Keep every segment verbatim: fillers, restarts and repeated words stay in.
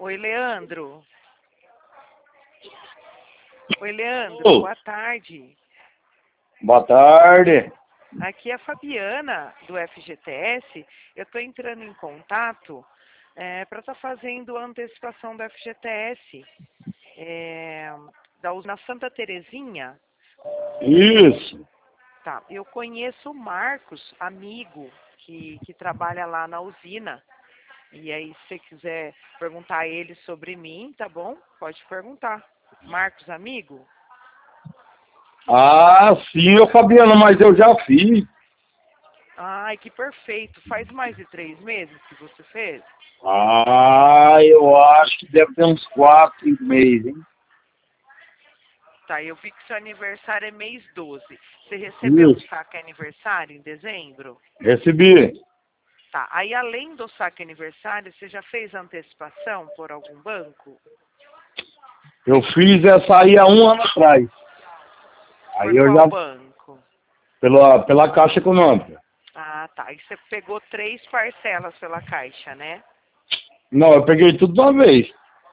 Oi, Leandro. Oi, Leandro. Ô, Boa tarde. boa tarde. Aqui é a Fabiana, do F G T S. Eu estou entrando em contato é, para estar fazendo a antecipação do F G T S é, da, na Santa Terezinha. Isso. Tá, eu conheço o Marcos, amigo, que, que trabalha lá na usina. E aí, se você quiser perguntar a ele sobre mim, tá bom? Pode perguntar. Marcos, amigo? Ah, sim, ô Fabiano, mas eu já fiz. Ai, que perfeito. Faz mais de três meses que você fez? Ah, eu acho que deve ter uns quatro, cinco meses, hein? Tá, eu vi que seu aniversário é mês doze. Você recebeu um Isso. saque aniversário em dezembro? Recebi. Tá, aí além do saque aniversário, você já fez antecipação por algum banco? Eu fiz essa aí há um ano atrás. Por Aí eu qual já, banco? pela, pela Caixa Econômica. Ah, tá. Aí você pegou três parcelas pela Caixa, né? Não, eu peguei tudo de uma vez.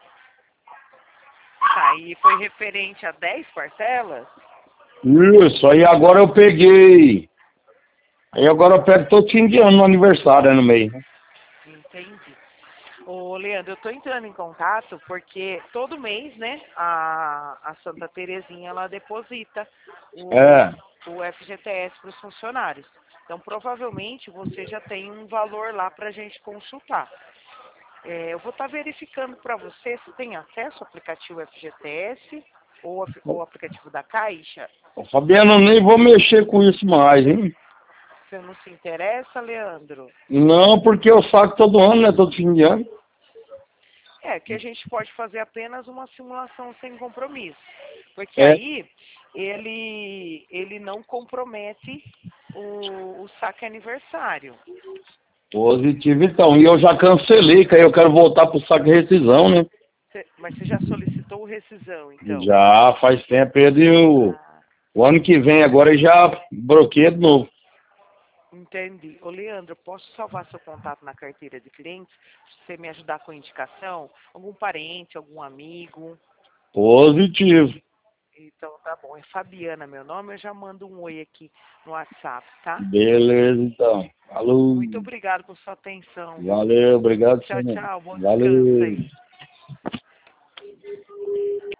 Tá, e foi referente a dez parcelas? Isso, aí agora eu peguei. Aí agora eu pego todo fim de ano no aniversário, é no meio, né? Entendi. Ô, Leandro, eu estou entrando em contato porque todo mês, né, a, a Santa Terezinha, ela deposita o, É. o F G T S para os funcionários. Então, provavelmente, você já tem um valor lá para a gente consultar. É, eu vou estar verificando para você se tem acesso ao aplicativo F G T S ou o aplicativo da Caixa. Ô, Fabiano, eu nem vou mexer com isso mais, hein? Você não se interessa, Leandro? Não, porque eu saco todo ano, né? Todo fim de ano. É, que a gente pode fazer apenas uma simulação sem compromisso. Porque É aí ele, ele não compromete o, o saque aniversário. positivo, então. E eu já cancelei, que aí eu quero voltar pro saco de rescisão, né? Cê- mas você já solicitou rescisão, então? Já faz tempo, ele, o, Ah, o ano que vem agora eu já bloqueei de novo. entendi. Ô, Leandro, posso salvar seu contato na carteira de clientes? Se você me ajudar com indicação? Algum parente, algum amigo? Positivo. Então, tá bom. É Fabiana meu nome. Eu já mando um oi aqui no WhatsApp, tá? Beleza, então. Falou. Muito obrigado por sua atenção, viu? Valeu, obrigado, Tchau, senhor. tchau. Bom descanso Valeu. aí.